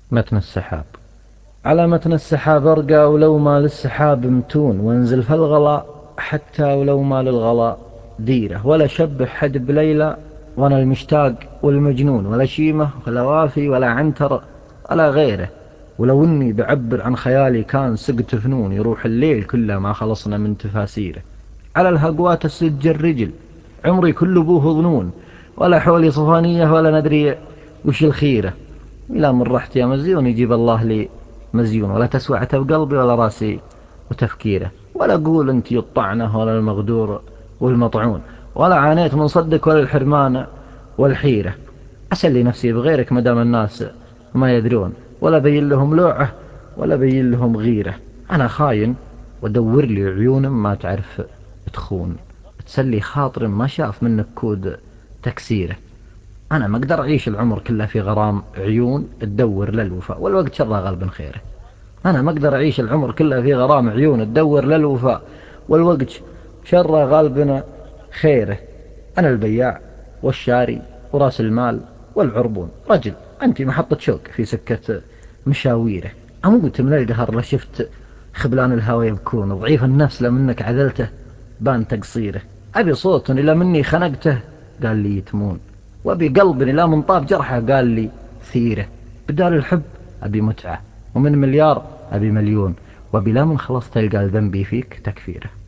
متن السحاب. على متن السحاب أرقى ولو ما للسحاب متون، وانزل في الغلاء حتى ولو ما للغلاء ديرة، ولا شبه حد بليلة وانا المشتاق والمجنون، ولا شيمة ولا وافي ولا عنتر ولا غيره. ولو اني بعبر عن خيالي كان سقط فنون، يروح الليل كله ما خلصنا من تفاسيره. على الهقوات السج الرجل عمري كل ابوه ظنون، ولا حولي صفانية ولا ندري وش الخيرة. إلى من رحت يا مزيون يجيب الله لي مزيون، ولا تسوعة بقلبي ولا راسي وتفكيره. ولا قول انت الطعنة ولا المغدور والمطعون، ولا عانيت من صدك ولا الحرمان والحيرة. أسلي نفسي بغيرك مدام الناس ما يدرون، ولا بين لهم لوعة ولا بين لهم غيرة. أنا خاين ودور لي عيون ما تعرف تخون، تسلي خاطر ما شاف منك كود تكسيره. أنا ما أقدر أعيش العمر كله في غرام عيون تدور للوفاء، والوقت شره غالب خيره. أنا ما أقدر أعيش العمر كله في غرام عيون تدور للوفاء، والوقت شره غالبنا خيره. أنا البياع والشاري وراس المال والعربون، رجل أنت محطة شوق في سكة مشاويره. أموت من القهر لشفت خبلان الهوى يبكون، ضعيف النفس لمنك عذلته بان تقصيره. أبي صوت إلى مني خنقته قال لي يتمون، وأبي قلب إلى من طاب جرحه قال لي ثيره. بدال الحب أبي متعة، ومن مليار أبي مليون، وبلا من خلصت تلقى ذنبي فيك تكفيره.